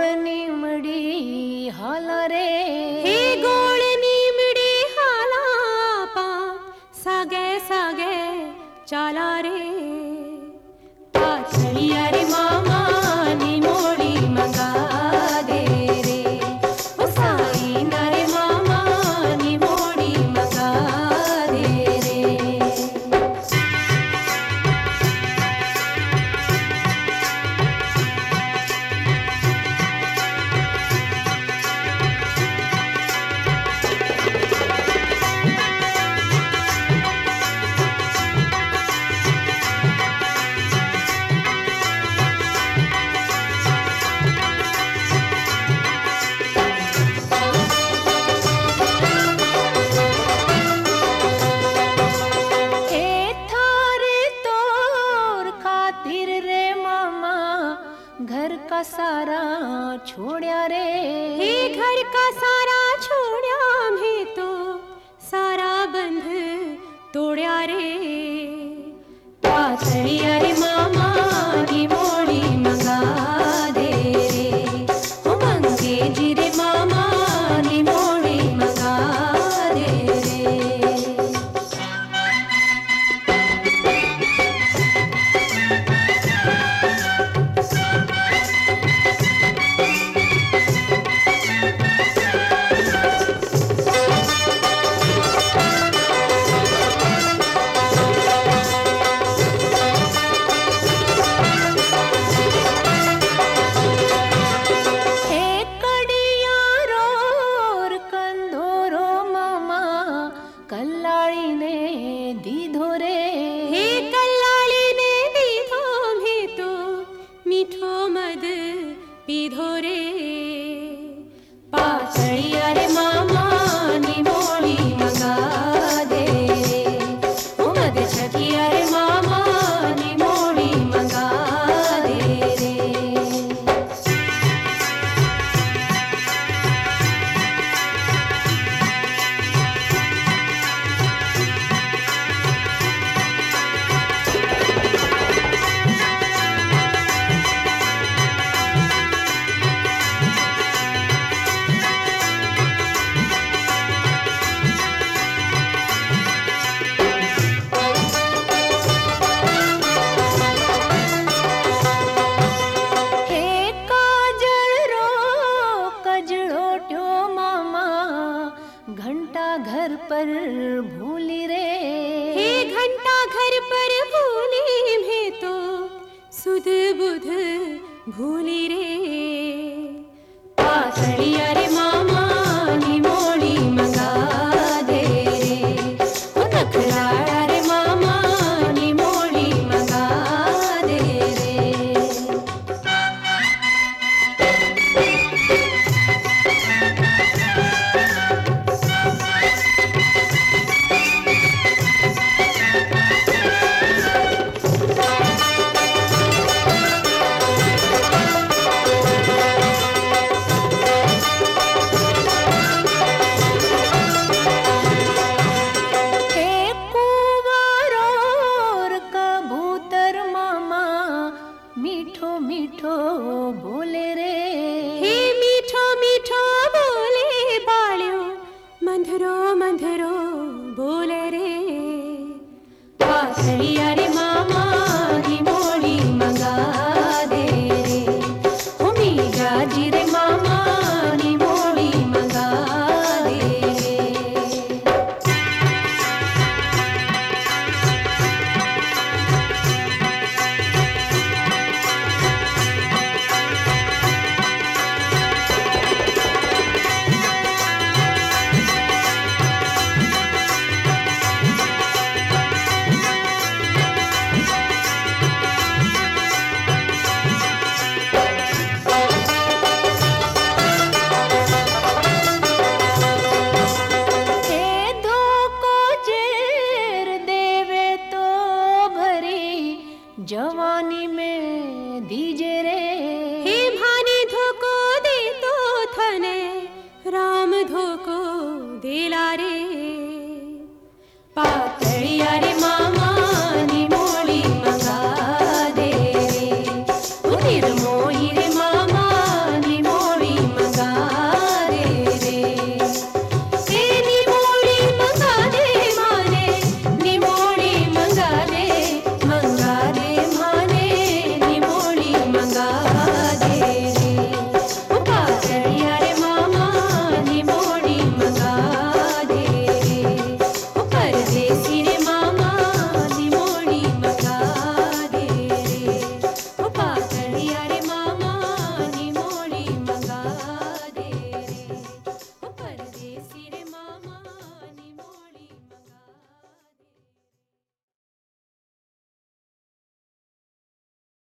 गोळ निमडी हाला रे, हे गोळ निमडी हाला पा सागे सागे चाला रे. पाचळिया रे मामा निमोडी मंगा दे रे, ओ साईना रे मामा निमोडी मंगा दे रे. घर का सारा छोड़या रे, हे घर का सारा छोड़या मैं तो सारा बंध तोड़या रे. पातळिया रे मामा निमोडी मंगा दे रे, ओ मंगेजी रे मामा निमोडी मंगा दे रे. कल्लाळीने दीधो रे, हे कल्लाळीने दीधो मैं तो मीठो मध पीधो रे. पाचळिया रे मामा निमोडी मंगा दे रे, ओ मध छकिया रे मामा निमोडी मंगा दे रे. घंटा घर पर भूली रे, हे घंटा घर पर भूली मैं तो सुध बुध भूली रे. पातळिया रे मामा निमोडी मंगा दे रे, ओ नखराळा रे मामा निमोडी मंगा दे रे. मीठो मीठो बोले रे, हे मीठो मीठो बोले बाळ्यो मंधरो